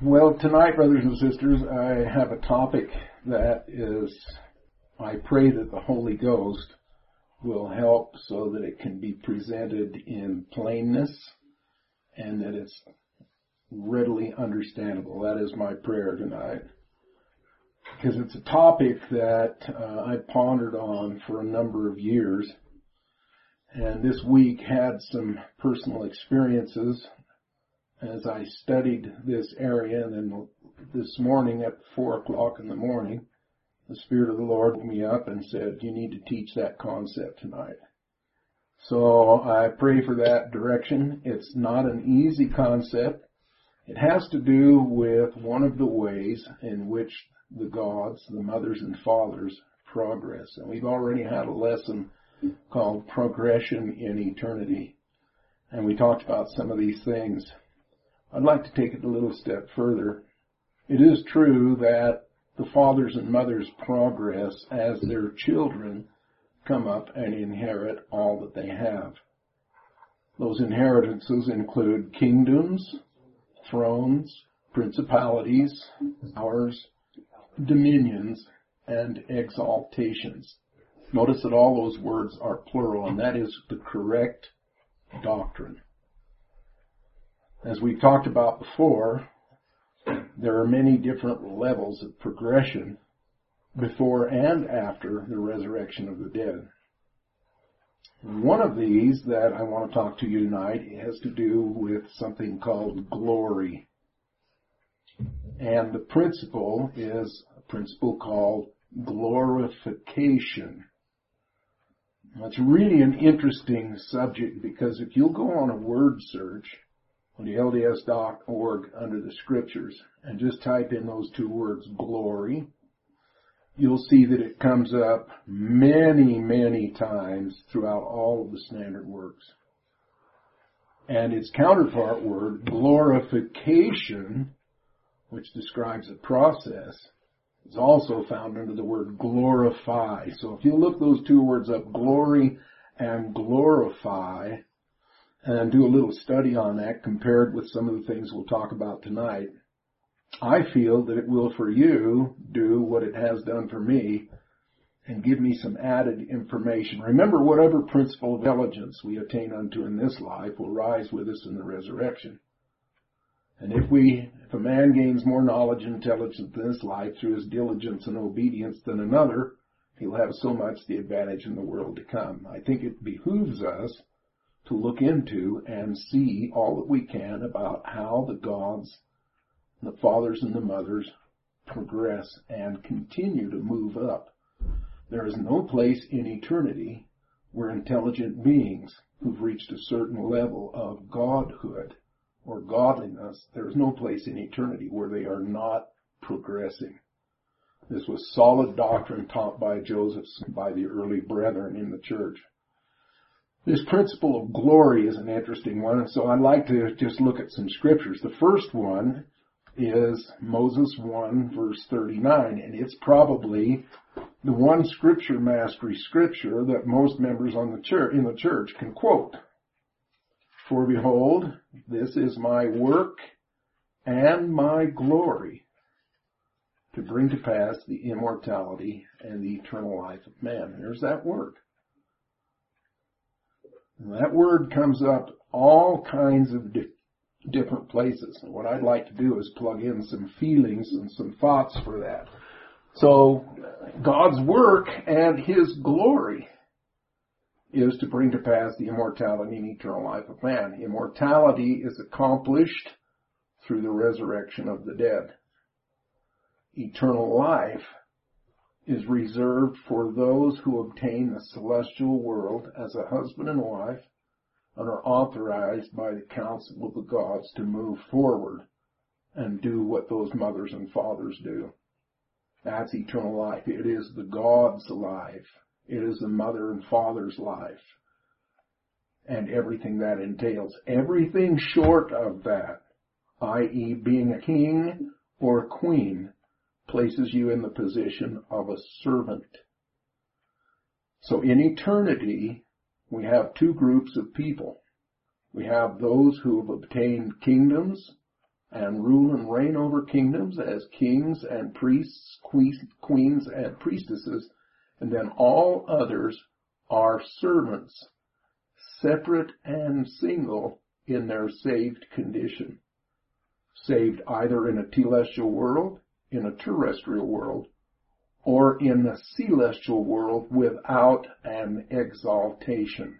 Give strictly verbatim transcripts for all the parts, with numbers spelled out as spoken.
Well, tonight, brothers and sisters, I have a topic that is, I pray that the Holy Ghost will help so that it can be presented in plainness and that it's readily understandable. That is my prayer tonight. Because it's a topic that uh, I pondered on for a number of years, and this week had some personal experiences as I studied this area. And then this morning at four o'clock in the morning, the Spirit of the Lord woke me up and said, you need to teach that concept tonight. So I pray for that direction. It's not an easy concept. It has to do with one of the ways in which the gods, the mothers and fathers, progress. And we've already had a lesson called Progression in Eternity. And we talked about some of these things. I'd like to take it a little step further. It is true that the fathers and mothers progress as their children come up and inherit all that they have. Those inheritances include kingdoms, thrones, principalities, powers, dominions, and exaltations. Notice that all those words are plural, and that is the correct doctrine. As we've talked about before, there are many different levels of progression before and after the resurrection of the dead. One of these that I want to talk to you tonight has to do with something called glory. And the principle is a principle called glorification. Now, it's really an interesting subject because if you'll go on a word search on the L D S dot org under the scriptures and just type in those two words, glory, you'll see that it comes up many, many times throughout all of the standard works. And its counterpart word, glorification, which describes a process, is also found under the word glorify. So if you look those two words up, glory and glorify, and do a little study on that compared with some of the things we'll talk about tonight, I feel that it will for you do what it has done for me and give me some added information. Remember, whatever principle of intelligence we attain unto in this life will rise with us in the resurrection. And if we, if a man gains more knowledge and intelligence in this life through his diligence and obedience than another, he'll have so much the advantage in the world to come. I think it behooves us to look into and see all that we can about how the gods, the fathers and the mothers progress and continue to move up. There is no place in eternity where intelligent beings who've reached a certain level of godhood or godliness, there is no place in eternity where they are not progressing. This was solid doctrine taught by Joseph, by the early brethren in the church. This principle of glory is an interesting one, so I'd like to just look at some scriptures. The first one is Moses one, verse thirty-nine, and it's probably the one scripture mastery scripture that most members on the church, in the church can quote. For behold, this is my work and my glory, to bring to pass the immortality and the eternal life of man. There's that word. And that word comes up all kinds of di- different places. And what I'd like to do is plug in some feelings and some thoughts for that. So, God's work and His glory is to bring to pass the immortality and eternal life of man. Immortality is accomplished through the resurrection of the dead. Eternal life is reserved for those who obtain the celestial world as a husband and wife and are authorized by the council of the gods to move forward and do what those mothers and fathers do. That's eternal life. It is the God's life. It is the mother and father's life. And everything that entails. Everything short of that, that is being a king or a queen, places you in the position of a servant. So in eternity, we have two groups of people. We have those who have obtained kingdoms and rule and reign over kingdoms as kings and priests, queens and priestesses, and then all others are servants, separate and single in their saved condition. Saved either in a telestial world, in a terrestrial world, or in the celestial world without an exaltation.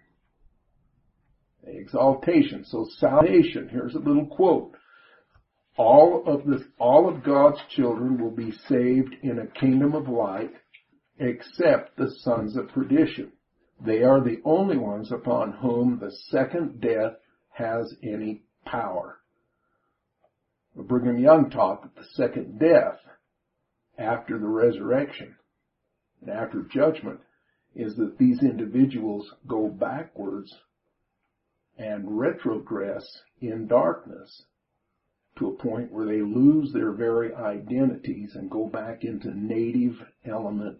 Exaltation. So salvation, here's a little quote. All of the, all of God's children will be saved in a kingdom of light, except the sons of perdition. They are the only ones upon whom the second death has any power. Brigham Young taught that the second death, after the resurrection and after judgment, is that these individuals go backwards and retrogress in darkness to a point where they lose their very identities and go back into native element.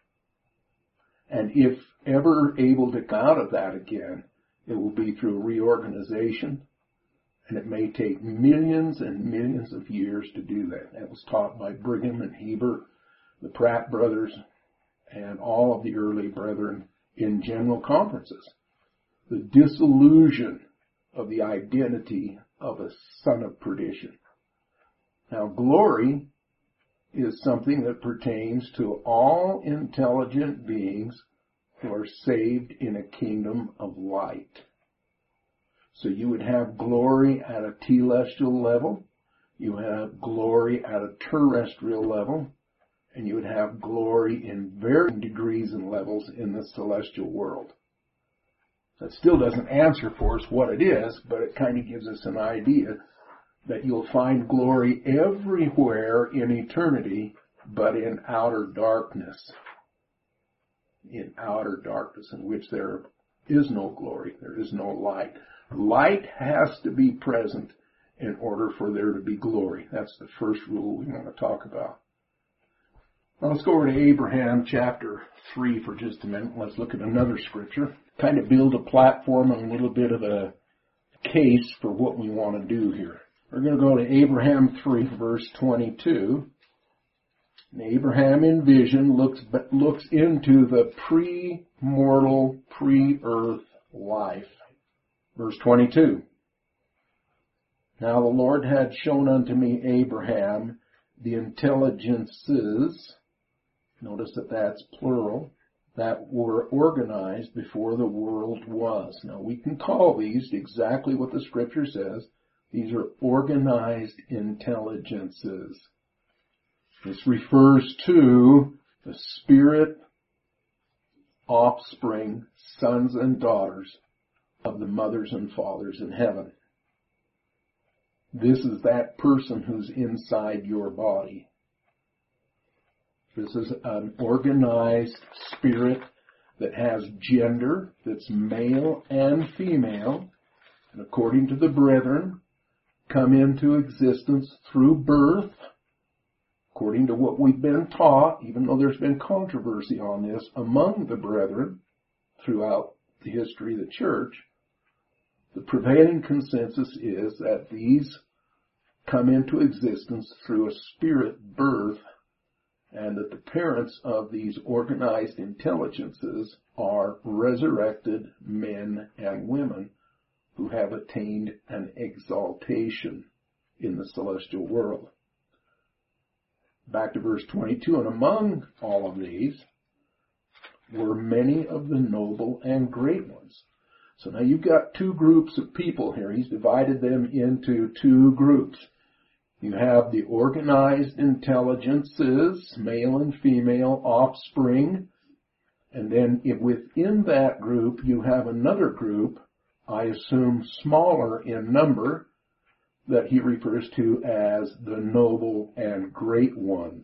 And if ever able to come out of that again, it will be through reorganization, and it may take millions and millions of years to do that. That was taught by Brigham and Heber, the Pratt brothers, and all of the early brethren in general conferences. The dissolution of the identity of a son of perdition. Now, glory is something that pertains to all intelligent beings who are saved in a kingdom of light. So you would have glory at a telestial level, you have glory at a terrestrial level, and you would have glory in varying degrees and levels in the celestial world. That still doesn't answer for us what it is, but it kind of gives us an idea that you'll find glory everywhere in eternity, but in outer darkness. In outer darkness, in which there is no glory, there is no light. Light has to be present in order for there to be glory. That's the first rule we want to talk about. Now let's go over to Abraham chapter three for just a minute. Let's look at another scripture. Kind of build a platform and a little bit of a case for what we want to do here. We're going to go to Abraham three, verse twenty-two. And Abraham in vision looks, looks into the pre-mortal, pre-earth life. Verse twenty-two. Now the Lord had shown unto me Abraham the intelligences, notice that that's plural, that were organized before the world was. Now we can call these exactly what the scripture says. These are organized intelligences. This refers to the spirit, offspring, sons and daughters of the mothers and fathers in heaven. This is that person who's inside your body. This is an organized spirit that has gender, that's male and female, and according to the brethren, come into existence through birth, according to what we've been taught, even though there's been controversy on this among the brethren throughout the history of the church. The prevailing consensus is that these come into existence through a spirit birth, and that the parents of these organized intelligences are resurrected men and women who have attained an exaltation in the celestial world. Back to verse twenty-two, and among all of these were many of the noble and great ones. So now you've got two groups of people here. He's divided them into two groups. You have the organized intelligences, male and female offspring, and then within that group you have another group, I assume smaller in number, that he refers to as the noble and great ones.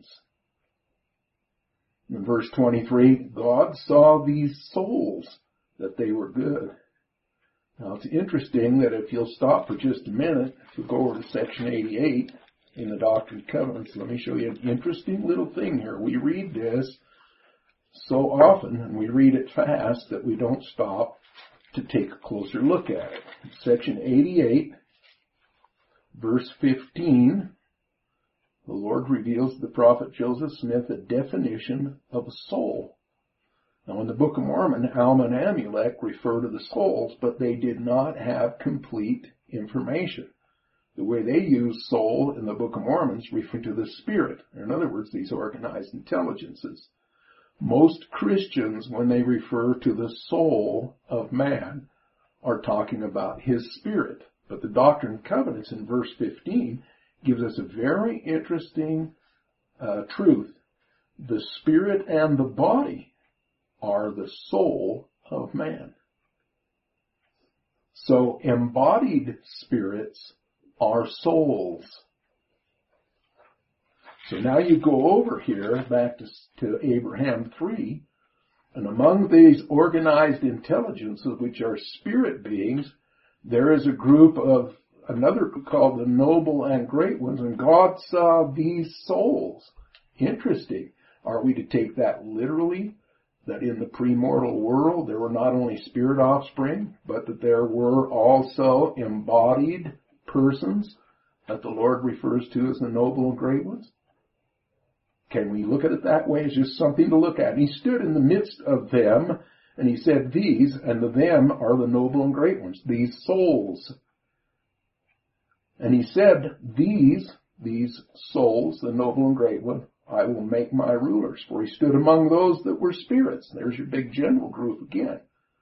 In verse twenty-three, God saw these souls, that they were good. Now it's interesting that if you'll stop for just a minute, if you'll go over to section eighty-eight in the Doctrine and Covenants, let me show you an interesting little thing here. We read this so often, and we read it fast, that we don't stop to take a closer look at it. Section eighty-eight, verse fifteen, the Lord reveals to the prophet Joseph Smith a definition of a soul. Now in the Book of Mormon, Alma and Amulek refer to the souls, but they did not have complete information. The way they use soul in the Book of Mormon is referring to the spirit. In other words, these organized intelligences. Most Christians, when they refer to the soul of man, are talking about his spirit. But the Doctrine and Covenants in verse fifteen gives us a very interesting uh, truth. The spirit and the body are the soul of man. So embodied spirits are souls. So now you go over here back to, to Abraham three, and among these organized intelligences, which are spirit beings, there is a group of another group called the noble and great ones, and God saw these souls. Interesting. Are we to take that literally? That in the premortal world there were not only spirit offspring, but that there were also embodied persons that the Lord refers to as the noble and great ones? Can we look at it that way? It's just something to look at. And he stood in the midst of them, and he said, these, and the them are the noble and great ones, these souls. And he said, these, these souls, the noble and great one, I will make my rulers. For he stood among those that were spirits. There's your big general group again.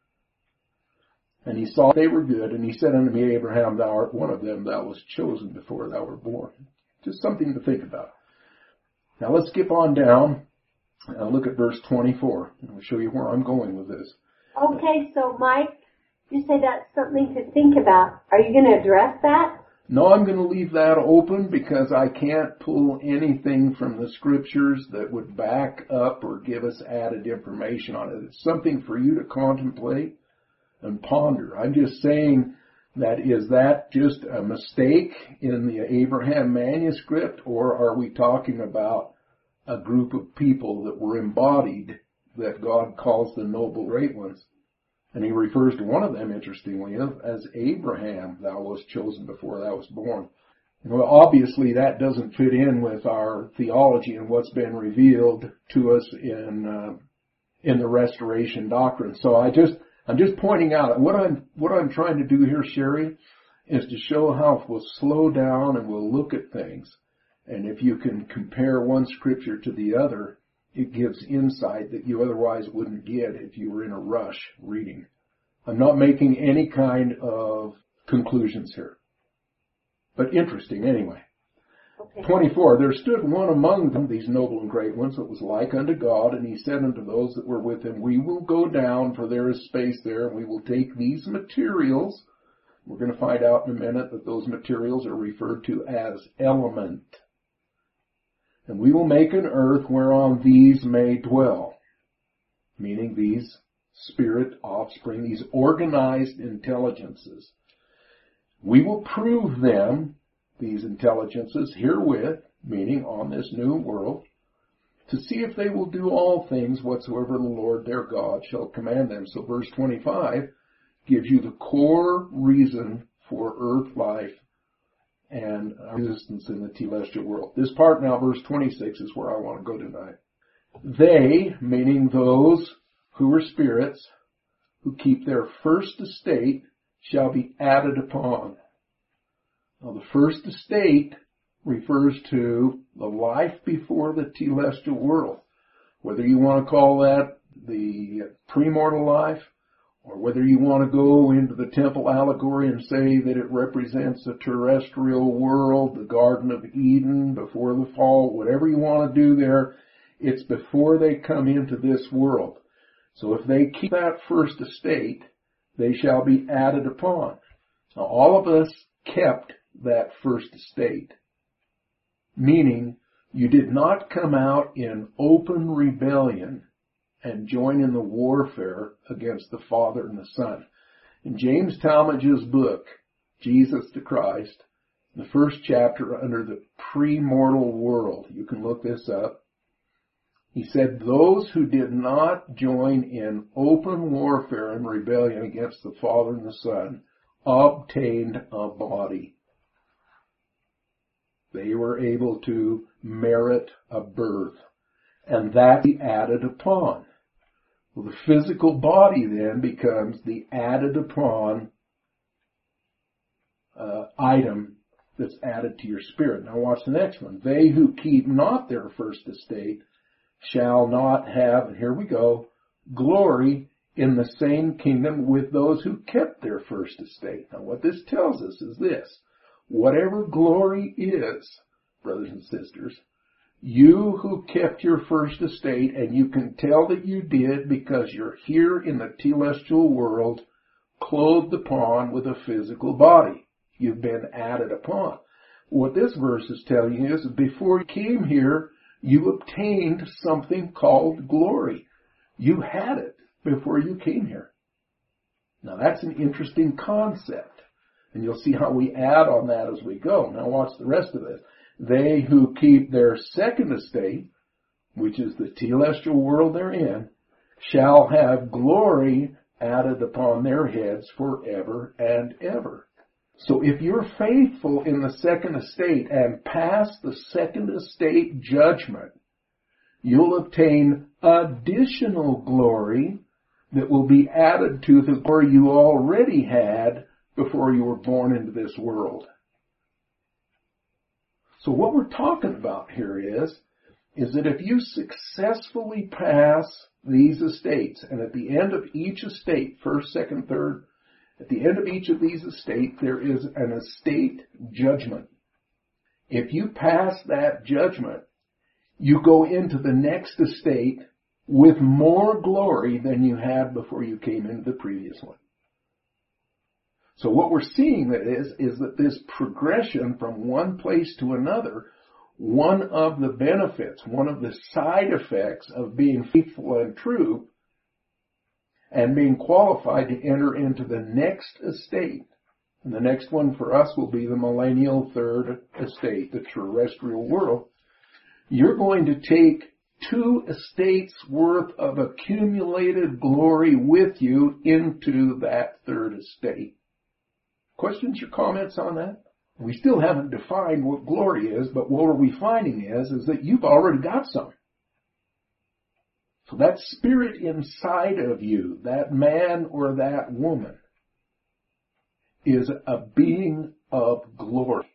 And he saw they were good, and he said unto me, Abraham, thou art one of them, thou wast chosen before thou wert born. Just something to think about. Now let's skip on down and look at verse twenty-four. And I'll show you where I'm going with this. Okay, so Mike, you say that's something to think about. Are you going to address that? No, I'm going to leave that open because I can't pull anything from the scriptures that would back up or give us added information on it. It's something for you to contemplate and ponder. I'm just saying that is that just a mistake in the Abraham manuscript, or are we talking about a group of people that were embodied that God calls the noble great ones? And he refers to one of them, interestingly, as Abraham, thou wast chosen before thou wast born. And well, obviously that doesn't fit in with our theology and what's been revealed to us in uh, in the restoration doctrine. So I just I'm just pointing out what I'm what I'm trying to do here, Sherry, is to show how if we'll slow down and we'll look at things, and if you can compare one scripture to the other, it gives insight that you otherwise wouldn't get if you were in a rush reading. I'm not making any kind of conclusions here, but interesting anyway. Okay. twenty-four, there stood one among them, these noble and great ones, that was like unto God, and he said unto those that were with him, we will go down, for there is space there, and we will take these materials. We're going to find out in a minute that those materials are referred to as element. And we will make an earth whereon these may dwell, meaning these spirit offspring, these organized intelligences. We will prove them, these intelligences, herewith, meaning on this new world, to see if they will do all things whatsoever the Lord their God shall command them. So verse twenty-five gives you the core reason for earth life and existence in the telestial world. This part now, verse twenty-six, is where I want to go tonight. They, meaning those who are spirits, who keep their first estate, shall be added upon. Now the first estate refers to the life before the telestial world. Whether you want to call that the premortal life, or whether you want to go into the temple allegory and say that it represents a terrestrial world, the Garden of Eden before the fall, whatever you want to do there, it's before they come into this world. So if they keep that first estate, they shall be added upon. Now all of us kept that first estate, meaning you did not come out in open rebellion and join in the warfare against the Father and the Son. In James Talmage's book, Jesus the Christ, the first chapter under the premortal world, you can look this up, he said, those who did not join in open warfare and rebellion against the Father and the Son obtained a body. They were able to merit a birth. And that be added upon. Well, the physical body then becomes the added upon uh, item that's added to your spirit. Now watch the next one. They who keep not their first estate shall not have, and here we go, glory in the same kingdom with those who kept their first estate. Now what this tells us is this. Whatever glory is, brothers and sisters, you who kept your first estate, and you can tell that you did because you're here in the telestial world, clothed upon with a physical body. You've been added upon. What this verse is telling you is before you came here, you obtained something called glory. You had it before you came here. Now that's an interesting concept. And you'll see how we add on that as we go. Now watch the rest of this. They who keep their second estate, which is the telestial world they're in, shall have glory added upon their heads forever and ever. So if you're faithful in the second estate and pass the second estate judgment, you'll obtain additional glory that will be added to the glory you already had before you were born into this world. So what we're talking about here is, is that if you successfully pass these estates, and at the end of each estate, first, second, third, at the end of each of these estates, there is an estate judgment. If you pass that judgment, you go into the next estate with more glory than you had before you came into the previous one. So what we're seeing that is, is that this progression from one place to another, one of the benefits, one of the side effects of being faithful and true and being qualified to enter into the next estate. And the next one for us will be the millennial third estate, the terrestrial world. You're going to take two estates worth of accumulated glory with you into that third estate. Questions or comments on that? We still haven't defined what glory is, but what we're finding is, is that you've already got some. So that spirit inside of you, that man or that woman, is a being of glory.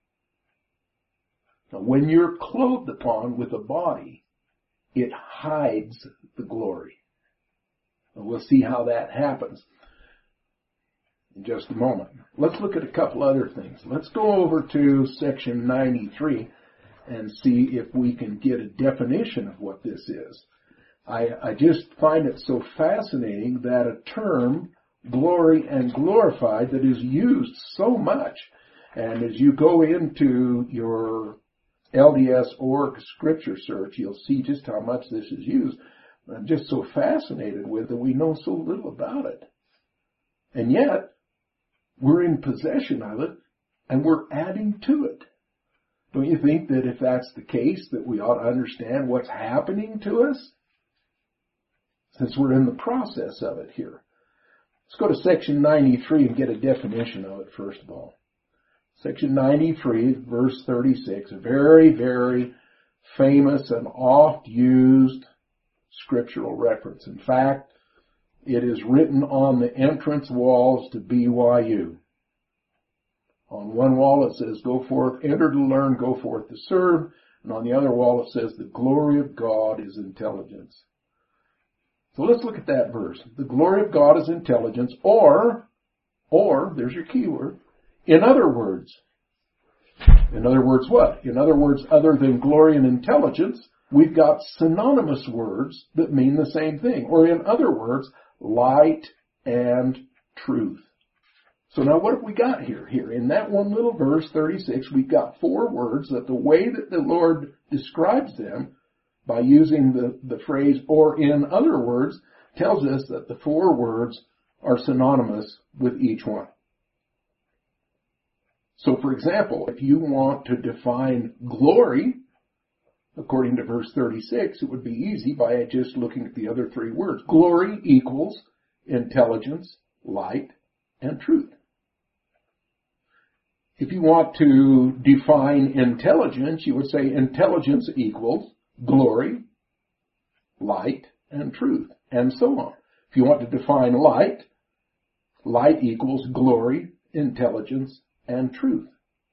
Now, when you're clothed upon with a body, it hides the glory. And we'll see how that happens in just a moment. Let's look at a couple other things. Let's go over to section ninety-three and see if we can get a definition of what this is. I, I just find it so fascinating that a term, glory and glorified, that is used so much. And as you go into your L D S org scripture search, you'll see just how much this is used. I'm just so fascinated with it, we know so little about it. And yet, we're in possession of it, and we're adding to it. Don't you think that if that's the case, that we ought to understand what's happening to us? Since we're in the process of it here. Let's go to section ninety-three and get a definition of it first of all. Section ninety-three, verse thirty-six, a very, very famous and oft used scriptural reference. In fact, it is written on the entrance walls to B Y U. On one wall it says, go forth, enter to learn, go forth to serve. And on the other wall it says, the glory of God is intelligence. So let's look at that verse. The glory of God is intelligence, or, or, there's your key word, in other words. In other words what? In other words, other than glory and intelligence, we've got synonymous words that mean the same thing. Or in other words, light and truth. So now what have we got here? Here, in that one little verse, thirty-six, we've got four words that the way that the Lord describes them, by using the, the phrase, or in other words, tells us that the four words are synonymous with each one. So, for example, if you want to define glory, according to verse thirty-six, it would be easy by just looking at the other three words. Glory equals intelligence, light, and truth. If you want to define intelligence, you would say intelligence equals glory, light, and truth, and so on. If you want to define light, light equals glory, intelligence, and truth.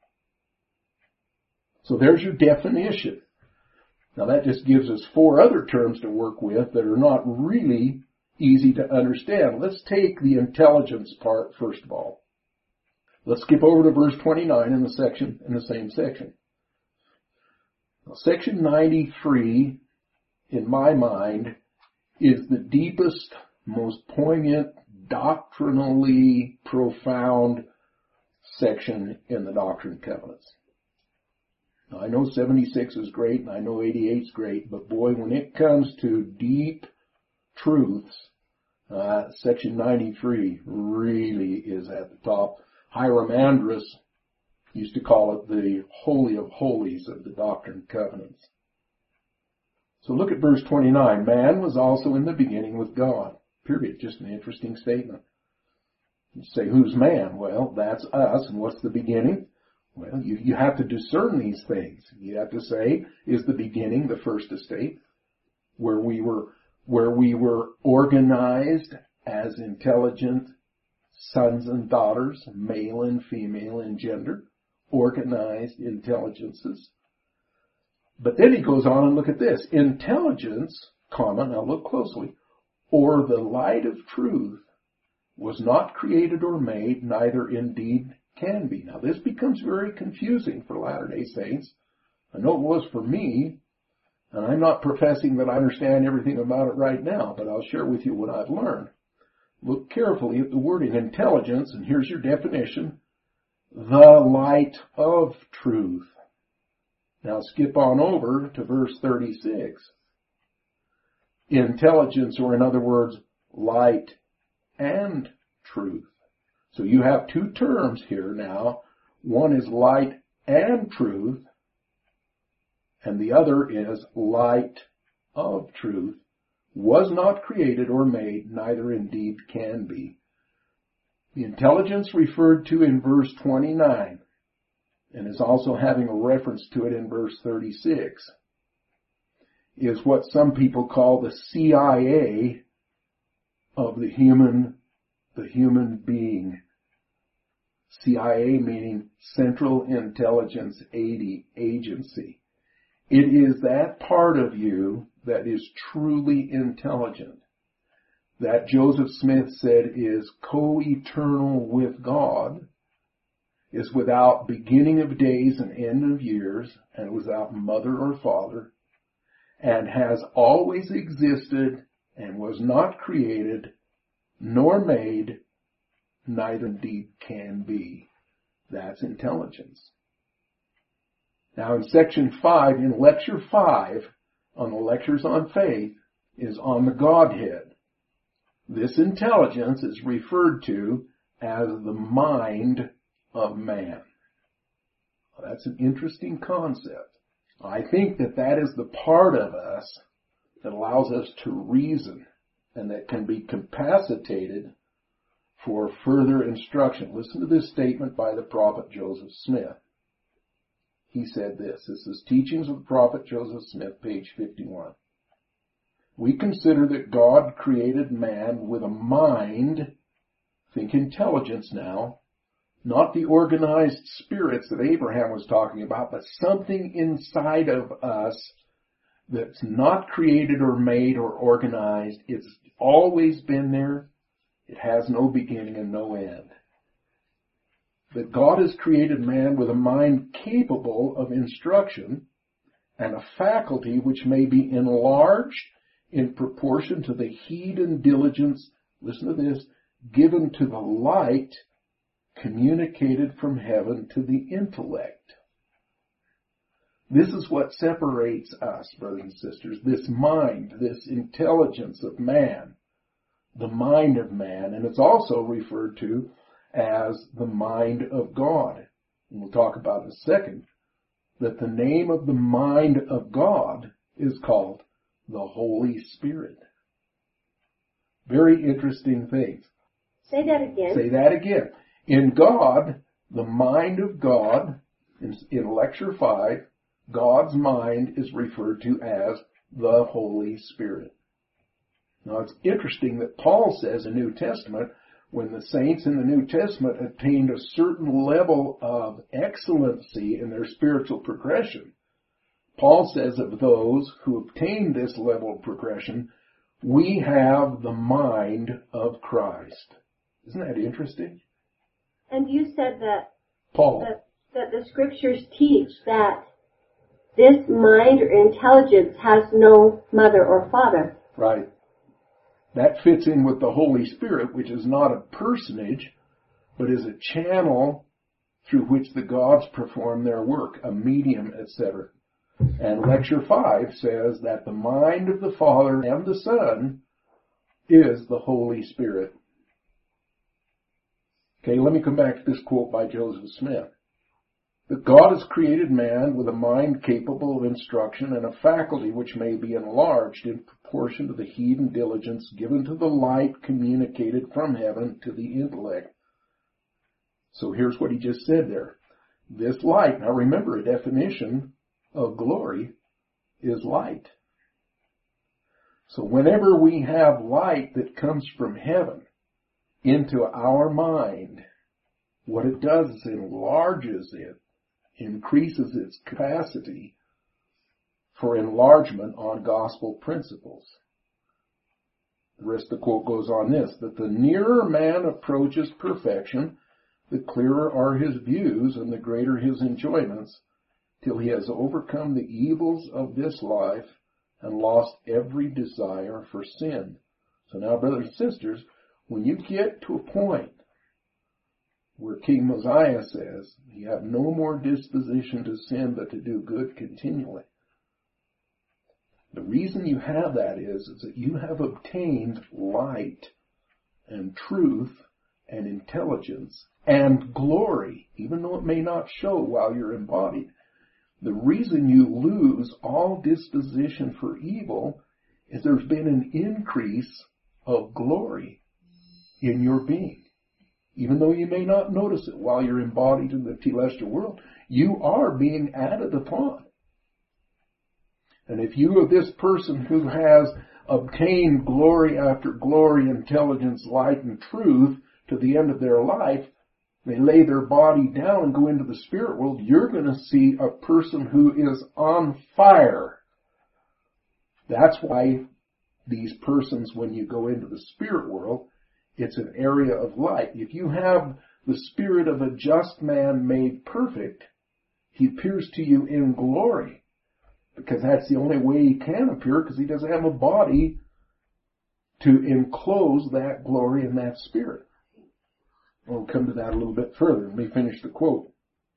So there's your definition. Now that just gives us four other terms to work with that are not really easy to understand. Let's take the intelligence part first of all. Let's skip over to verse twenty-nine in the section, in the same section. Now, section ninety-three, in my mind, is the deepest, most poignant, doctrinally profound section in the Doctrine and Covenants. Now, I know seventy-six is great and I know eighty-eight is great, but boy, when it comes to deep truths, uh, section ninety-three really is at the top. Hiram Andrus used to call it the Holy of Holies of the Doctrine and Covenants. So look at verse twenty-nine. Man was also in the beginning with God. Period. Just an interesting statement. You say, who's man? Well, that's us. And what's the beginning? Well, you, you have to discern these things. You have to say, is the beginning the first estate, where we were, where we were organized as intelligent sons and daughters, male and female in gender, organized intelligences. But then he goes on and look at this. Intelligence, comma, now look closely, or the light of truth was not created or made, neither indeed can be. Now this becomes very confusing for Latter-day Saints. I know it was for me, and I'm not professing that I understand everything about it right now, but I'll share with you what I've learned. Look carefully at the wording intelligence, and here's your definition. The light of truth. Now skip on over to verse thirty-six. Intelligence, or in other words, light and truth. So you have two terms here now. One is light and truth, and the other is light of truth. Was not created or made, neither indeed can be. The intelligence referred to in verse twenty-nine, and is also having a reference to it in verse thirty-six, is what some people call the C I A of the human, the human being. C I A meaning Central Intelligence Agency. It is that part of you that is truly intelligent, that Joseph Smith said is co-eternal with God, is without beginning of days and end of years, and without mother or father, and has always existed and was not created, nor made, neither indeed can be. That's intelligence. Now in section five, in lecture five, on the lectures on faith, is on the Godhead. This intelligence is referred to as the mind of man. Well, that's an interesting concept. I think that that is the part of us that allows us to reason and that can be capacitated for further instruction. Listen to this statement by the prophet Joseph Smith. He said this. This is Teachings of the Prophet Joseph Smith, page fifty-one. We consider that God created man with a mind, think intelligence now, not the organized spirits that Abraham was talking about, but something inside of us that's not created or made or organized. It's always been there. It has no beginning and no end. That God has created man with a mind capable of instruction and a faculty which may be enlarged in proportion to the heed and diligence, listen to this, given to the light communicated from heaven to the intellect. This is what separates us, brothers and sisters, this mind, this intelligence of man, the mind of man, and it's also referred to as the mind of God. And we'll talk about in a second that the name of the mind of God is called the Holy Spirit. Very interesting things. Say that again. Say that again. In God, the mind of God, in, in lecture five, God's mind is referred to as the Holy Spirit. Now it's interesting that Paul says in the New Testament, when the saints in the New Testament attained a certain level of excellency in their spiritual progression, Paul says of those who obtained this level of progression, we have the mind of Christ. Isn't that interesting? And you said that, Paul. that, that the scriptures teach that this mind or intelligence has no mother or father. Right. That fits in with the Holy Spirit, which is not a personage, but is a channel through which the gods perform their work, a medium, et cetera. And lecture five says that the mind of the Father and the Son is the Holy Spirit. Okay, let me come back to this quote by Joseph Smith. That God has created man with a mind capable of instruction and a faculty which may be enlarged in proportion to the heed and diligence given to the light communicated from heaven to the intellect. So here's what he just said there. This light, now remember, a definition of glory is light. So whenever we have light that comes from heaven into our mind, what it does is it enlarges it, increases its capacity for enlargement on gospel principles. The rest of the quote goes on this, that the nearer man approaches perfection, the clearer are his views and the greater his enjoyments, till he has overcome the evils of this life and lost every desire for sin. So now, brothers and sisters, when you get to a point where King Mosiah says, you have no more disposition to sin but to do good continually. The reason you have that is, is that you have obtained light and truth and intelligence and glory, even though it may not show while you're embodied. The reason you lose all disposition for evil is there's been an increase of glory in your being. Even though you may not notice it while you're embodied in the telestial world, you are being added upon. And if you are this person who has obtained glory after glory, intelligence, light, and truth to the end of their life, they lay their body down and go into the spirit world, you're going to see a person who is on fire. That's why these persons, when you go into the spirit world, it's an area of light. If you have the spirit of a just man made perfect, he appears to you in glory. Because that's the only way he can appear, because he doesn't have a body to enclose that glory and that spirit. We'll come to that a little bit further. Let me finish the quote.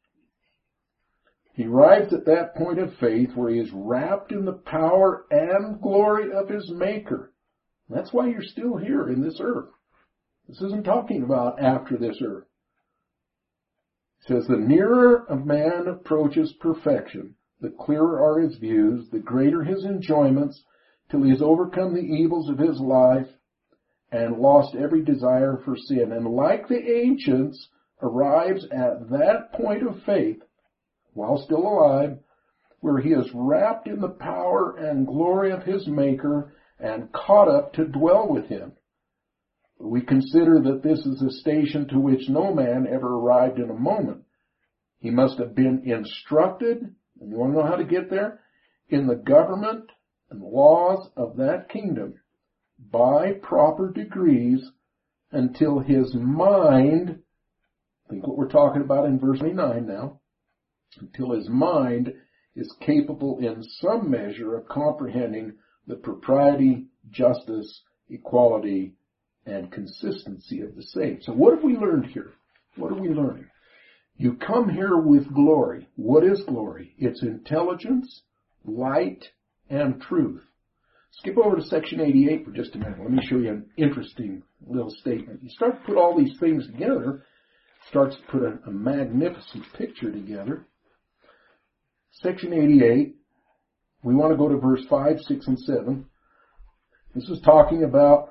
He arrives at that point of faith where he is wrapped in the power and glory of his Maker. That's why you're still here in this earth. This isn't talking about after this earth. It says, the nearer a man approaches perfection, the clearer are his views, the greater his enjoyments, till he has overcome the evils of his life and lost every desire for sin. And like the ancients, arrives at that point of faith, while still alive, where he is wrapped in the power and glory of his Maker and caught up to dwell with him. We consider that this is a station to which no man ever arrived in a moment. He must have been instructed, and you want to know how to get there? In the government and laws of that kingdom by proper degrees until his mind, think what we're talking about in verse twenty-nine now, until his mind is capable in some measure of comprehending the propriety, justice, equality, and consistency of the saved. So what have we learned here? What are we learning? You come here with glory. What is glory? It's intelligence, light, and truth. Skip over to section eighty-eight for just a minute. Let me show you an interesting little statement. You start to put all these things together, starts to put a, a magnificent picture together. Section eighty-eight, we want to go to verse five, six, and seven. This is talking about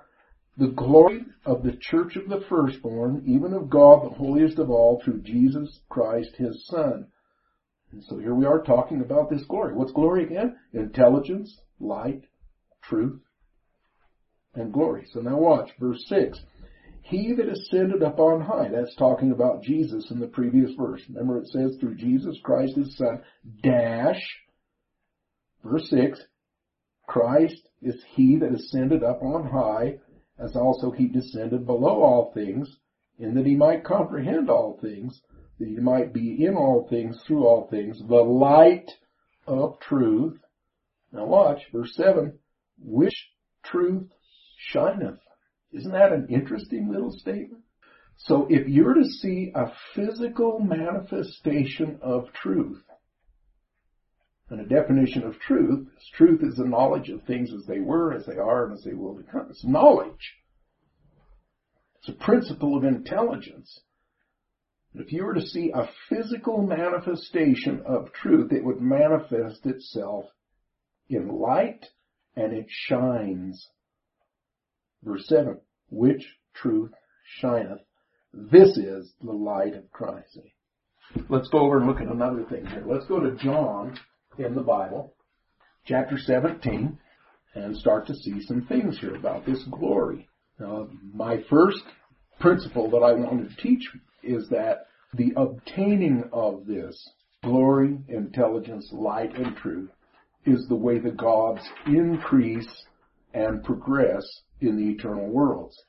the glory of the church of the firstborn, even of God, the holiest of all, through Jesus Christ, his Son. And so here we are talking about this glory. What's glory again? Intelligence, light, truth, and glory. So now watch, verse six. He that ascended up on high. That's talking about Jesus in the previous verse. Remember it says through Jesus Christ his Son, dash, verse six, Christ is he that ascended up on high, as also he descended below all things, in that he might comprehend all things, that he might be in all things, through all things, the light of truth. Now watch, verse seven, which truth shineth. Isn't that an interesting little statement? So if you're to see a physical manifestation of truth, and a definition of truth, truth is the knowledge of things as they were, as they are, and as they will become. It's knowledge. It's a principle of intelligence. If you were to see a physical manifestation of truth, it would manifest itself in light, and it shines. Verse seven, which truth shineth. This is the light of Christ. Let's go over and look at another thing here. Let's go to John in the Bible, chapter seventeen, and start to see some things here about this glory. Now, my first principle that I want to teach is that the obtaining of this glory, intelligence, light, and truth is the way the gods increase and progress in the eternal worlds.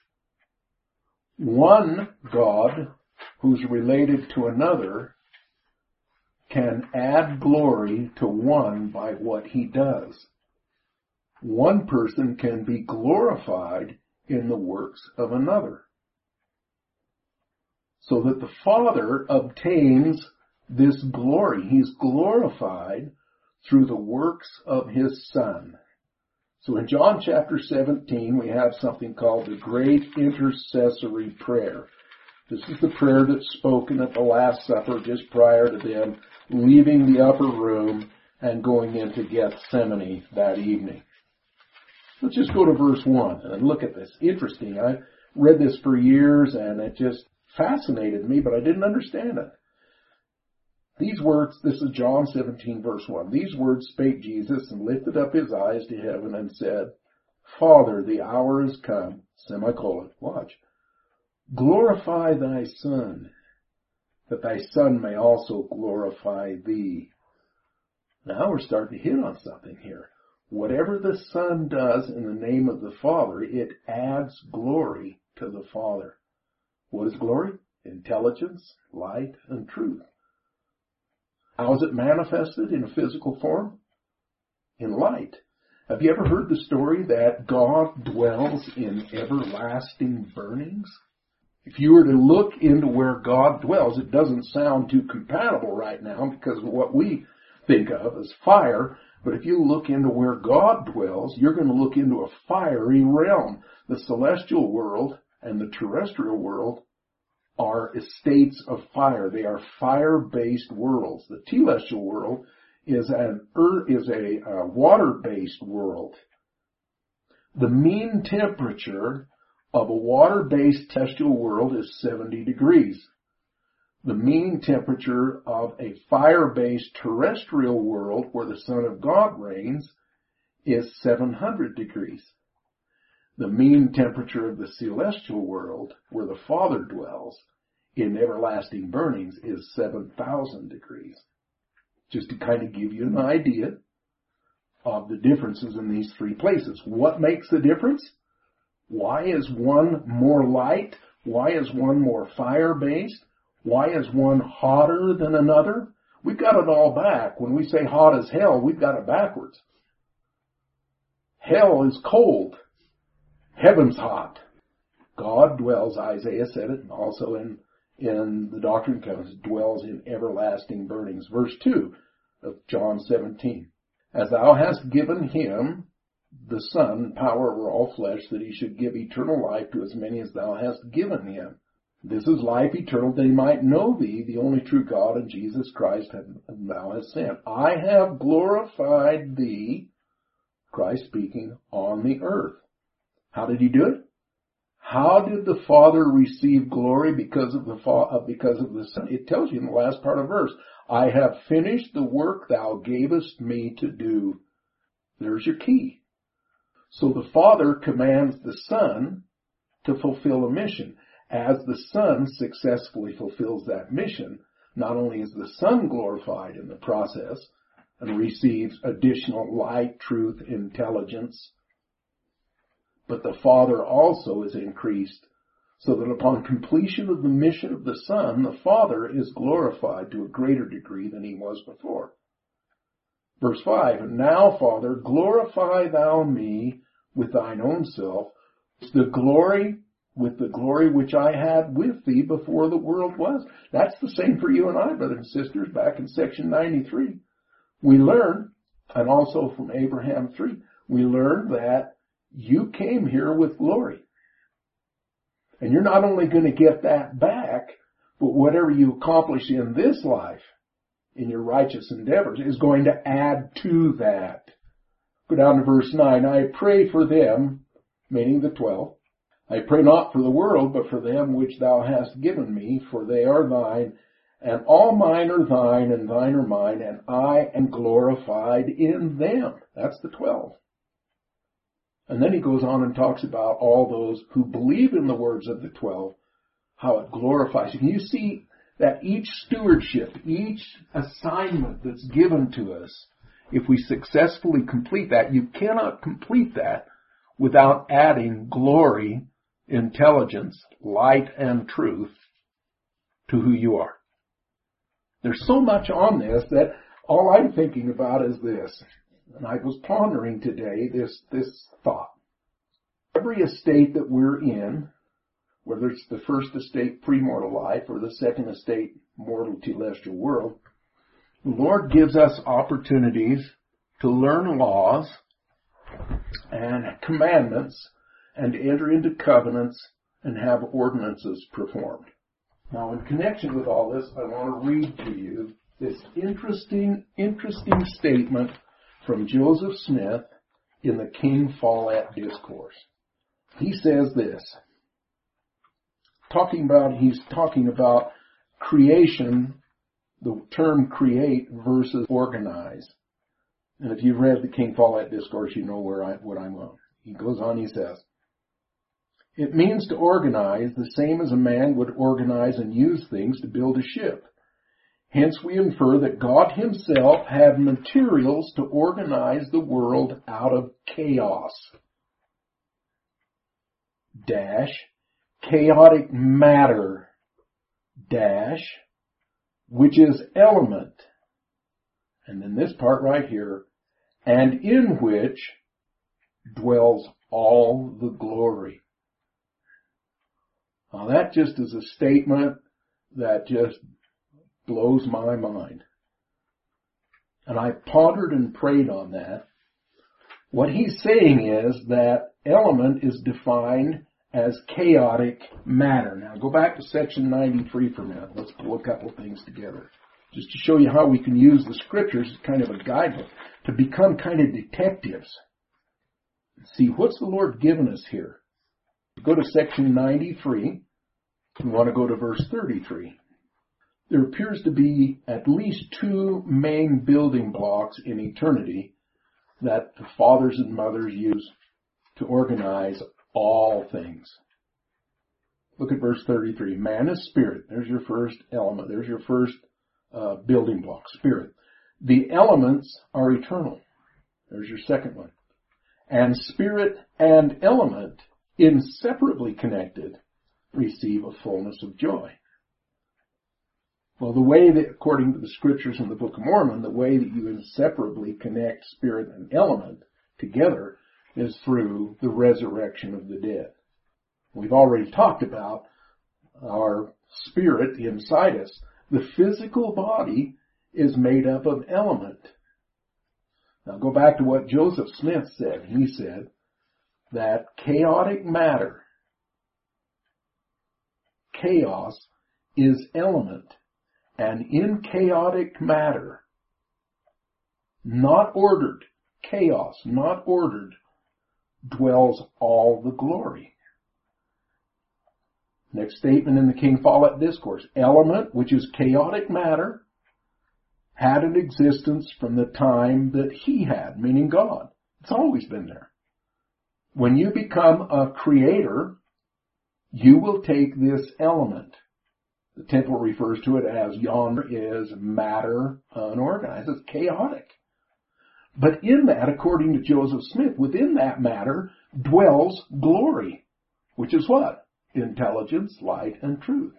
One God who's related to another can add glory to one by what he does. One person can be glorified in the works of another. So that the Father obtains this glory. He's glorified through the works of his Son. So in John chapter seventeen, we have something called the Great Intercessory Prayer. This is the prayer that's spoken at the Last Supper just prior to them leaving the upper room and going into Gethsemane that evening. Let's just go to verse one and look at this. Interesting. I read this for years and it just fascinated me, but I didn't understand it. These words, this is John seventeen verse one. These words spake Jesus and lifted up his eyes to heaven and said, Father, the hour is come, semicolon, watch, glorify thy Son, that thy Son may also glorify thee. Now we're starting to hit on something here. Whatever the Son does in the name of the Father, it adds glory to the Father. What is glory? Intelligence, light, and truth. How is it manifested in a physical form? In light. Have you ever heard the story that God dwells in everlasting burnings? If you were to look into where God dwells, it doesn't sound too compatible right now because of what we think of as fire. But if you look into where God dwells, you're going to look into a fiery realm. The celestial world and the terrestrial world are estates of fire. They are fire-based worlds. The telestial world is an is a uh, water-based world. The mean temperature of a water-based celestial world is seventy degrees. The mean temperature of a fire-based terrestrial world where the Son of God reigns is seven hundred degrees. The mean temperature of the celestial world where the Father dwells in everlasting burnings is seven thousand degrees. Just to kind of give you an idea of the differences in these three places. What makes the difference? Why is one more light? Why is one more fire-based? Why is one hotter than another? We've got it all back. When we say hot as hell, we've got it backwards. Hell is cold. Heaven's hot. God dwells, Isaiah said it, and also in, in the Doctrine and Covenants, dwells in everlasting burnings. Verse two of John seventeen. As thou hast given him, the Son, power over all flesh, that he should give eternal life to as many as thou hast given him. This is life eternal, that he might know thee, the only true God, and Jesus Christ whom thou hast sent. I have glorified thee, Christ speaking, on the earth. How did he do it? How did the Father receive glory? Because of the fa- because of the Son. It tells you in the last part of the verse, I have finished the work thou gavest me to do. There's your key. So the Father commands the Son to fulfill a mission. As the Son successfully fulfills that mission, not only is the Son glorified in the process and receives additional light, truth, intelligence, but the Father also is increased, so that upon completion of the mission of the Son, the Father is glorified to a greater degree than he was before. Verse five, and now, Father, glorify thou me with thine own self, the glory with the glory which I had with thee before the world was. That's the same for you and I, brothers and sisters, back in section ninety-three. We learn, and also from Abraham three, we learn that you came here with glory. And you're not only going to get that back, but whatever you accomplish in this life, in your righteous endeavors, is going to add to that. Go down to verse nine. I pray for them, meaning the twelve. I pray not for the world, but for them which thou hast given me, for they are thine, and all mine are thine, and thine are mine, and I am glorified in them. That's the twelve. And then he goes on and talks about all those who believe in the words of the twelve, how it glorifies you. Can you see that each stewardship, each assignment that's given to us, if we successfully complete that, you cannot complete that without adding glory, intelligence, light, and truth to who you are. There's so much on this that all I'm thinking about is this. And I was pondering today this, this thought. Every estate that we're in, whether it's the first estate, premortal life, or the second estate, mortal telestial world, the Lord gives us opportunities to learn laws and commandments and enter into covenants and have ordinances performed. Now, in connection with all this, I want to read to you this interesting, interesting statement from Joseph Smith in the King Follett Discourse. He says this, talking about, he's talking about creation, the term create versus organize. And if you've read the King Follett Discourse, you know where I, what I'm on. He goes on, he says, it means to organize the same as a man would organize and use things to build a ship. Hence we infer that God himself had materials to organize the world out of chaos. Dash, chaotic matter, dash, which is element. And then this part right here, and in which dwells all the glory. Now that just is a statement that just blows my mind. And I pondered and prayed on that. What he's saying is that element is defined as chaotic matter. Now go back to section ninety-three for a minute. Let's pull a couple of things together. Just to show you how we can use the scriptures as kind of a guidebook to become kind of detectives. See, what's the Lord given us here? Go to section ninety-three. We want to go to verse thirty-three. There appears to be at least two main building blocks in eternity that the fathers and mothers use to organize all things. Look at verse thirty-three. Man is spirit. There's your first element. There's your first uh, building block, spirit. The elements are eternal. There's your second one. And spirit and element, inseparably connected, receive a fullness of joy. Well, the way that, according to the scriptures in the Book of Mormon, the way that you inseparably connect spirit and element together is through the resurrection of the dead. We've already talked about our spirit inside us. The physical body is made up of element. Now go back to what Joseph Smith said. He said that chaotic matter, chaos, is element. And in chaotic matter, not ordered, chaos, not ordered, dwells all the glory. Next statement in the King Follett Discourse. Element, which is chaotic matter, had an existence from the time that he had, meaning God. It's always been there. When you become a creator, you will take this element. The temple refers to it as yonder is matter unorganized. It's chaotic. But in that, according to Joseph Smith, within that matter dwells glory, which is what? Intelligence, light, and truth.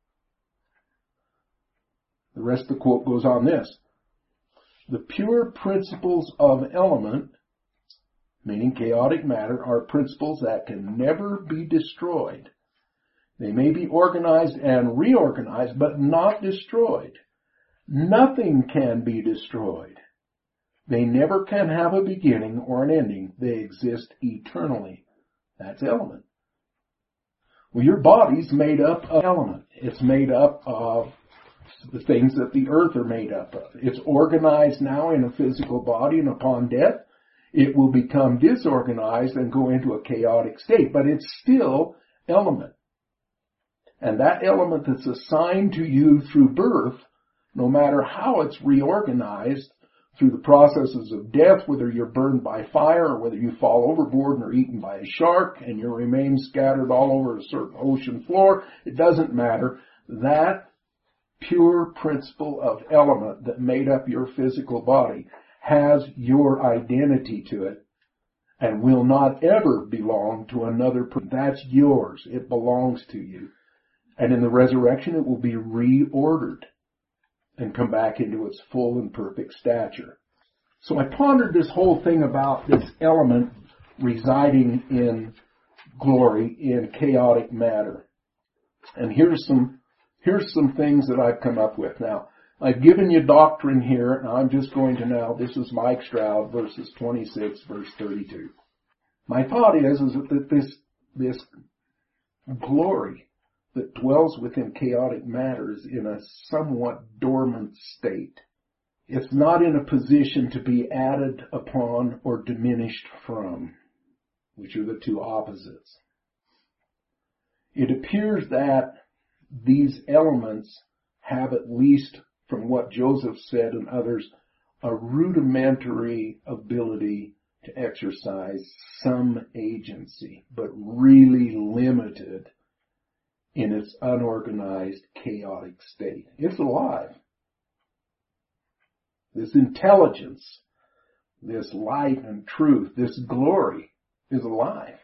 The rest of the quote goes on this. The pure principles of element, meaning chaotic matter, are principles that can never be destroyed. They may be organized and reorganized, but not destroyed. Nothing can be destroyed. They never can have a beginning or an ending. They exist eternally. That's element. Well, your body's made up of element. It's made up of the things that the earth are made up of. It's organized now in a physical body, and upon death, it will become disorganized and go into a chaotic state. But it's still element. And that element that's assigned to you through birth, no matter how it's reorganized through the processes of death, whether you're burned by fire or whether you fall overboard and are eaten by a shark and your remains scattered all over a certain ocean floor, it doesn't matter. That pure principle of element that made up your physical body has your identity to it and will not ever belong to another person. That's yours. It belongs to you. And in the resurrection, it will be reordered and come back into its full and perfect stature. So I pondered this whole thing about this element residing in glory, in chaotic matter. And here's some, here's some things that I've come up with. Now, I've given you doctrine here, and I'm just going to now, this is Mike Stroud, verses twenty-six, verse thirty-two. My thought is, is that this, this glory that dwells within chaotic matter is in a somewhat dormant state. It's not in a position to be added upon or diminished from, which are the two opposites. It appears that these elements have, at least from what Joseph said and others, a rudimentary ability to exercise some agency, but really limited in its unorganized, chaotic state. It's alive. This intelligence, this light and truth, this glory is alive.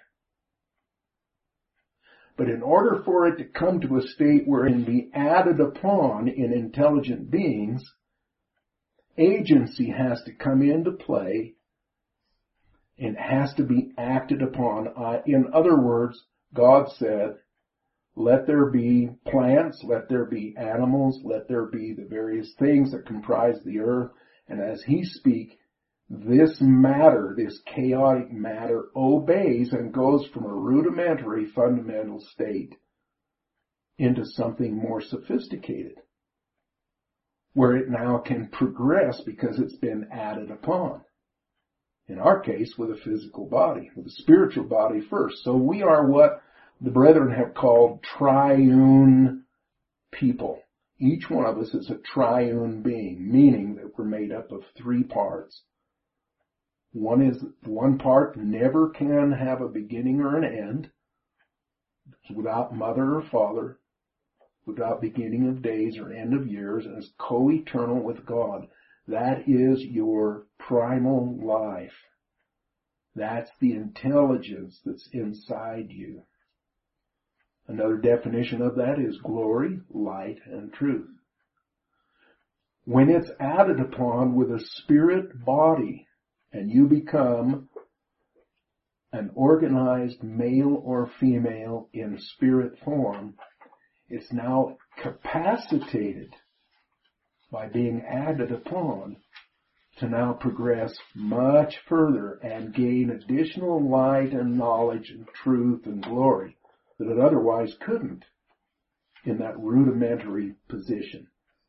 But in order for it to come to a state where it can be added upon in intelligent beings, agency has to come into play and has to be acted upon. Uh, in other words, God said, let there be plants, let there be animals, let there be the various things that comprise the earth. And as he speak, this matter, this chaotic matter, obeys and goes from a rudimentary fundamental state into something more sophisticated, where it now can progress because it's been added upon. In our case, with a physical body, with a spiritual body first. So we are what the brethren have called triune people. Each one of us is a triune being, meaning that we're made up of three parts. One is, one part never can have a beginning or an end. It's without mother or father, without beginning of days or end of years, and is co-eternal with God. That is your primal life. That's the intelligence that's inside you. Another definition of that is glory, light, and truth. When it's added upon with a spirit body and you become an organized male or female in spirit form, it's now capacitated by being added upon to now progress much further and gain additional light and knowledge and truth and glory that it otherwise couldn't in that rudimentary position.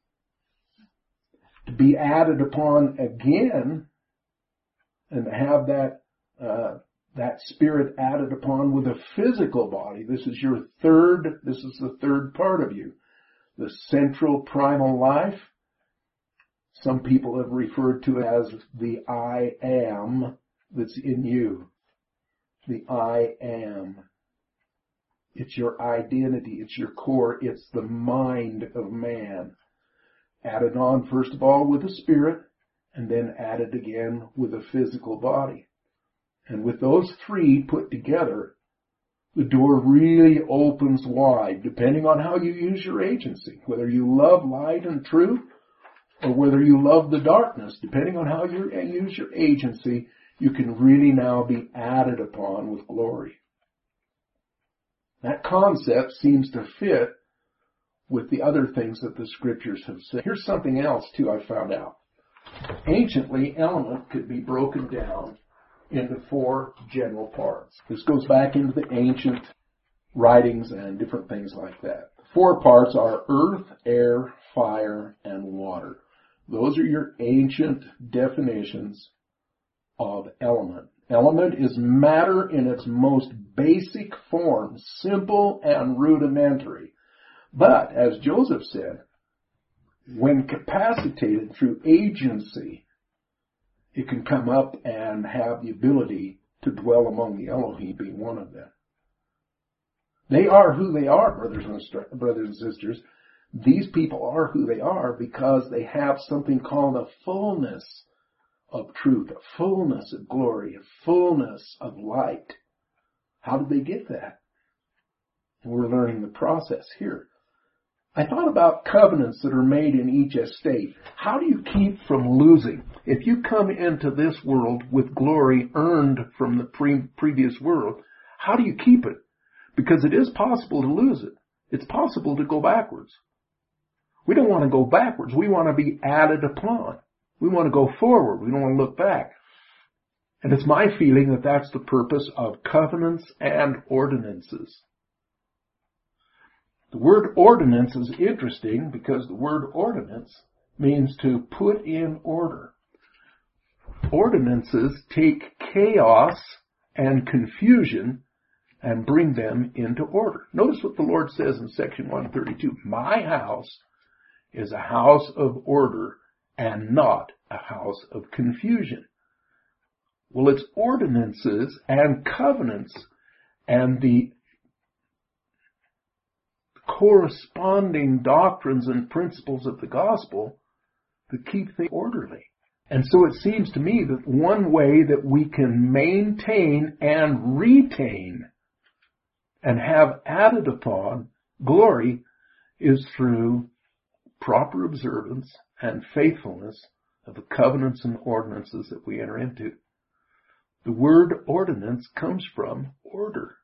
To be added upon again and to have that uh, that spirit added upon with a physical body. This is your third, this is the third part of you. The central primal life. Some people have referred to it as the I am that's in you. The I am. It's your identity. It's your core. It's the mind of man. Added on, first of all, with the spirit, and then added again with a physical body. And with those three put together, the door really opens wide, depending on how you use your agency. Whether you love light and truth, or whether you love the darkness, depending on how you use your agency, you can really now be added upon with glory. That concept seems to fit with the other things that the scriptures have said. Here's something else, too, I found out. Anciently, element could be broken down into four general parts. This goes back into the ancient writings and different things like that. The four parts are earth, air, fire, and water. Those are your ancient definitions of element. Element is matter in its most basic form, simple and rudimentary. But, as Joseph said, when capacitated through agency, it can come up and have the ability to dwell among the Elohim, being one of them. They are who they are, brothers and brothers and sisters. These people are who they are because they have something called a fullness of truth, a fullness of glory, a fullness of light. How did they get that? And we're learning the process here. I thought about covenants that are made in each estate. How do you keep from losing? If you come into this world with glory earned from the pre- previous world, how do you keep it? Because it is possible to lose it. It's possible to go backwards. We don't want to go backwards. We want to be added upon. We want to go forward. We don't want to look back. And it's my feeling that that's the purpose of covenants and ordinances. The word ordinance is interesting because the word ordinance means to put in order. Ordinances take chaos and confusion and bring them into order. Notice what the Lord says in section one thirty-two. My house is a house of order and not a house of confusion. Well, it's ordinances and covenants and the corresponding doctrines and principles of the gospel that keep things orderly. And so it seems to me that one way that we can maintain and retain and have added upon glory is through proper observance and faithfulness of the covenants and ordinances that we enter into. The word ordinance comes from order.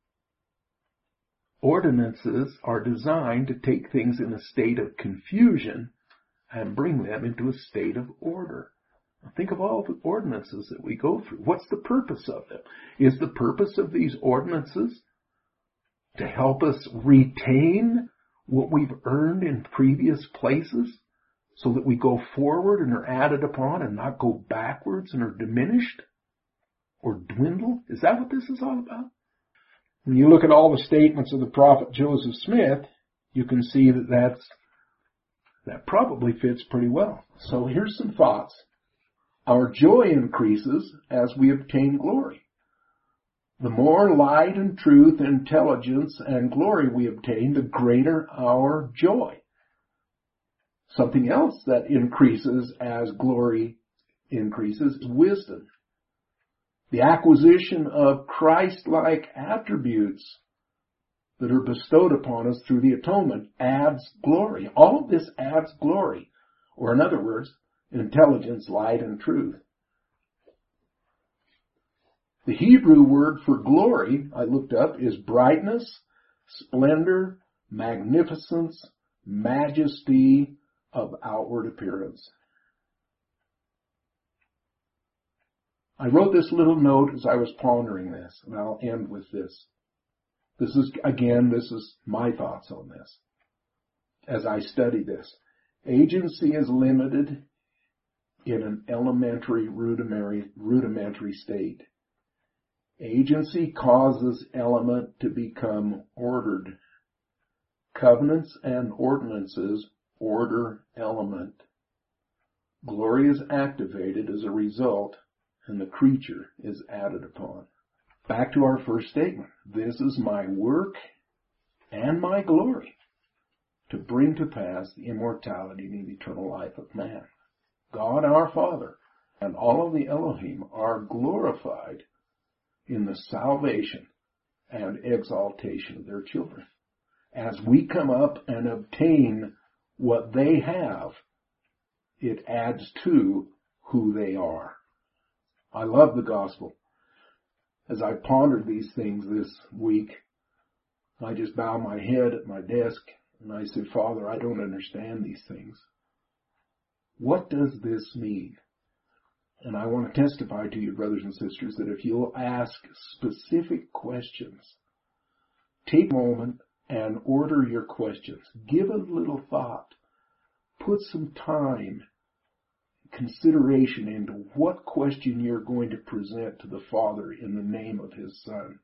Ordinances are designed to take things in a state of confusion and bring them into a state of order. Now think of all the ordinances that we go through. What's the purpose of them? Is the purpose of these ordinances to help us retain what we've earned in previous places so that we go forward and are added upon and not go backwards and are diminished or dwindle? Is that what this is all about? When you look at all the statements of the prophet Joseph Smith, you can see that that's, that probably fits pretty well. So here's some thoughts. Our joy increases as we obtain glory. The more light and truth, intelligence, and glory we obtain, the greater our joy. Something else that increases as glory increases is wisdom. The acquisition of Christ-like attributes that are bestowed upon us through the atonement adds glory. All of this adds glory. Or in other words, intelligence, light, and truth. The Hebrew word for glory, I looked up, is brightness, splendor, magnificence, majesty of outward appearance. I wrote this little note as I was pondering this, and I'll end with this. This is, again, this is my thoughts on this. As I study this, agency is limited in an elementary, rudimentary, rudimentary state. Agency causes element to become ordered. Covenants and ordinances order element. Glory is activated as a result, and the creature is added upon. Back to our first statement. This is my work and my glory, to bring to pass the immortality and the eternal life of man. God our Father and all of the Elohim are glorified in the salvation and exaltation of their children. As we come up and obtain what they have, it adds to who they are. I love the gospel. As I pondered these things this week, I just bow my head at my desk and I said, Father, I don't understand these things. What does this mean? And I want to testify to you, brothers and sisters, that if you'll ask specific questions, take a moment and order your questions. Give a little thought. Put some time, consideration into what question you're going to present to the Father in the name of His Son.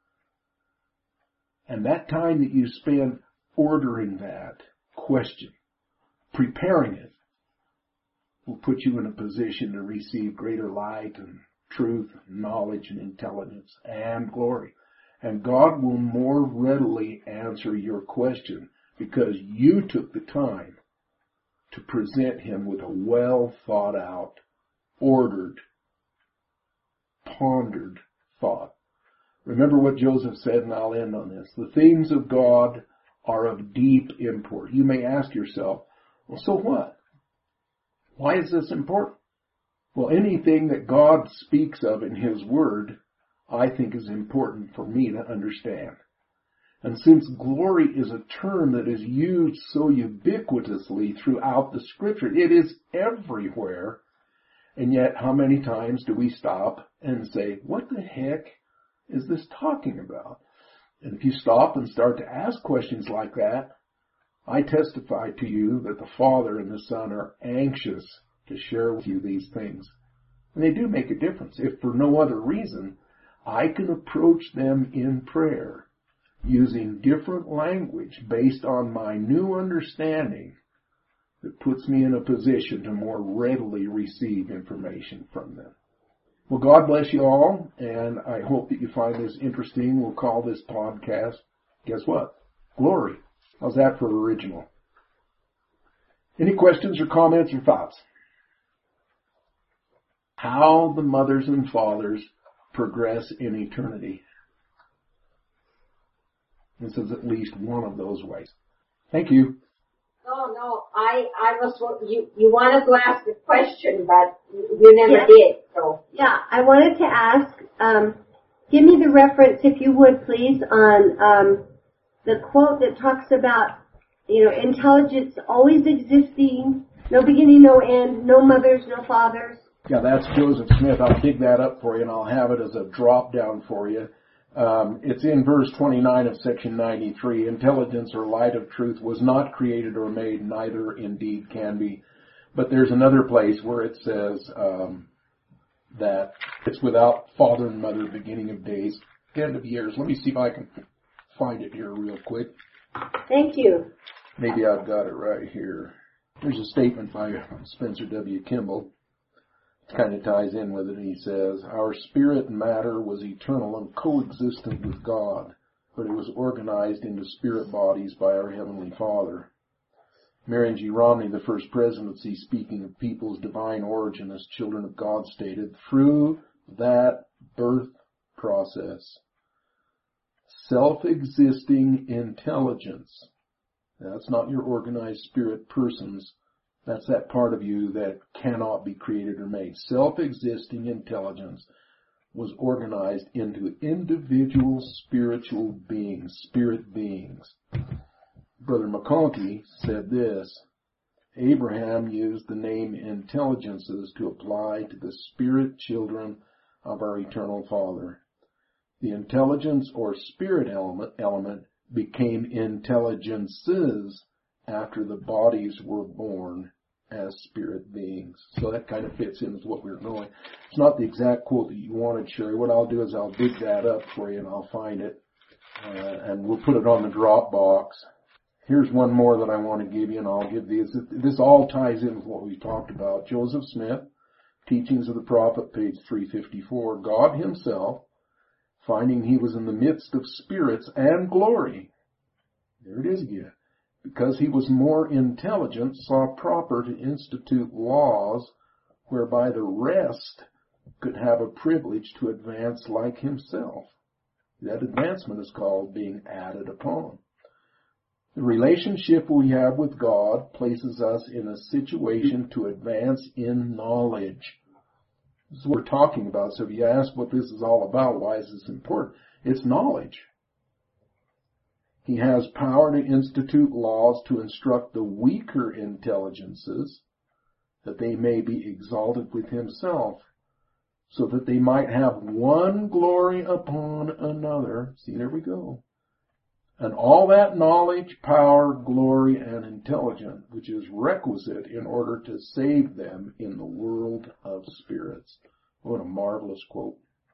And that time that you spend ordering that question, preparing it, will put you in a position to receive greater light and truth, and knowledge and intelligence and glory. And God will more readily answer your question because you took the time to present Him with a well thought out, ordered, pondered thought. Remember what Joseph said, and I'll end on this. The things of God are of deep import. You may ask yourself, well, so what? Why is this important? Well, anything that God speaks of in His Word, I think is important for me to understand. And since glory is a term that is used so ubiquitously throughout the Scripture, it is everywhere. And yet, how many times do we stop and say, what the heck is this talking about? And if you stop and start to ask questions like that, I testify to you that the Father and the Son are anxious to share with you these things. And they do make a difference. If for no other reason, I can approach them in prayer using different language based on my new understanding that puts me in a position to more readily receive information from them. Well, God bless you all, and I hope that you find this interesting. We'll call this podcast, guess what? Glory. How's that for original? Any questions or comments or thoughts? How the mothers and fathers progress in eternity. This is at least one of those ways. Thank you. No, no, I, I was, you, you wanted to ask a question, but you never Yes. did, so. Yeah, I wanted to ask, um, give me the reference, if you would please, on um, the quote that talks about, you know, intelligence always existing, no beginning, no end, no mothers, no fathers. Yeah, that's Joseph Smith. I'll dig that up for you, and I'll have it as a drop down for you. Um, it's in verse twenty-nine of section ninety-three. Intelligence or light of truth was not created or made, neither indeed can be. But there's another place where it says um, that it's without father and mother, beginning of days, end of years. Let me see if I can find it here real quick. Thank you. Maybe I've got it right here. There's a statement by Spencer W. Kimball. It kind of ties in with it. He says, our spirit and matter was eternal and coexistent with God, but it was organized into spirit bodies by our Heavenly Father. Marion G. Romney, the first presidency, speaking of people's divine origin as children of God, stated, through that birth process, self-existing intelligence, that's not your organized spirit persons, that's that part of you that cannot be created or made. Self-existing intelligence was organized into individual spiritual beings, spirit beings. Brother McConkie said this, Abraham used the name intelligences to apply to the spirit children of our eternal Father. The intelligence or spirit element, element became intelligences after the bodies were born as spirit beings. So that kind of fits in with what we were going. It's not the exact quote that you wanted, Sherry. What I'll do is I'll dig that up for you and I'll find it. Uh, and we'll put it on the Dropbox. Here's one more that I want to give you, and I'll give these. This all ties in with what we talked about. Joseph Smith, Teachings of the Prophet, page three fifty-four. God himself, finding he was in the midst of spirits and glory. There it is again. Because he was more intelligent, saw proper to institute laws whereby the rest could have a privilege to advance like himself. That advancement is called being added upon. The relationship we have with God places us in a situation to advance in knowledge. This is what we're talking about. So if you ask what this is all about, why is this important? It's knowledge. He has power to institute laws to instruct the weaker intelligences that they may be exalted with himself, so that they might have one glory upon another. See, there we go. And all that knowledge, power, glory, and intelligence, which is requisite in order to save them in the world of spirits. What a marvelous quote.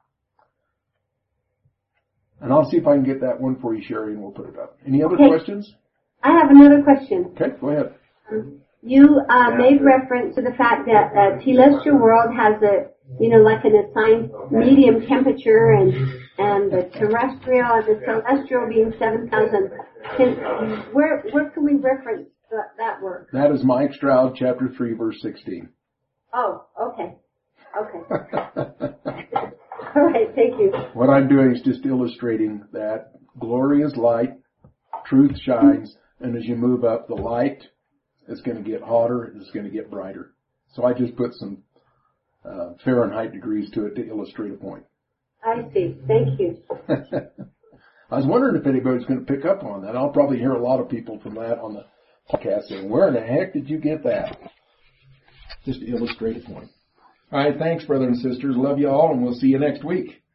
And I'll see if I can get that one for you, Sherry, and we'll put it up. Any other okay. questions? I have another question. Okay, go ahead. Um, you uh, made reference to the fact that uh, Telestial World has a, you know, like an assigned medium temperature, and and the terrestrial and the celestial being seven thousand. Where where can we reference that, that work? That is Mike Stroud, chapter three, verse sixteen. Oh, okay, okay. All right, thank you. What I'm doing is just illustrating that glory is light, truth shines, and as you move up, the light is going to get hotter, it's going to get brighter. So I just put some uh, Fahrenheit degrees to it to illustrate a point. I see. Thank you. I was wondering if anybody's going to pick up on that. I'll probably hear a lot of people from that on the podcast saying, where in the heck did you get that? Just to illustrate a point. All right, thanks, brothers and sisters. Love you all, and we'll see you next week.